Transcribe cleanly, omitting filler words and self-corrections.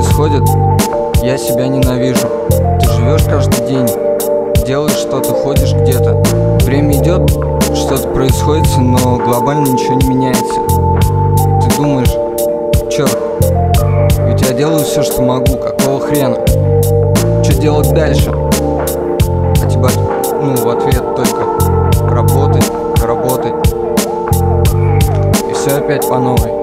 происходит, я себя ненавижу. Ты живешь каждый день, делаешь что-то, ходишь где-то. Время идет, что-то происходит, но глобально ничего не меняется. Ты думаешь, черт, ведь я делаю все, что могу, какого хрена? Что делать дальше? А тебя, в ответ только работать, работать. И все опять по новой.